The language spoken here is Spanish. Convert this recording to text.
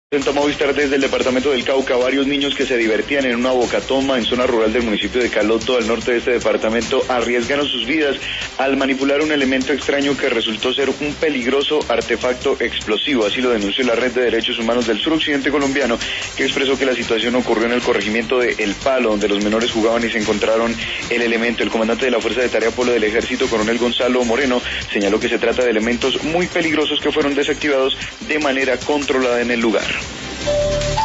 En Movistar desde el departamento del Cauca, varios niños que se divertían en una bocatoma en zona rural del municipio de Caloto, al norte de este departamento, arriesgaron sus vidas al manipular un elemento extraño que resultó ser un peligroso artefacto explosivo. Así lo denunció la Red de Derechos Humanos del suroccidente colombiano, que expresó que la situación ocurrió en el corregimiento de El Palo, donde los menores jugaban y se encontraron el elemento. El comandante de la Fuerza de Tarea Polo del Ejército, coronel Gonzalo Moreno, señaló que se trata de elementos muy peligrosos que fueron desactivados de manera controlada en el lugar.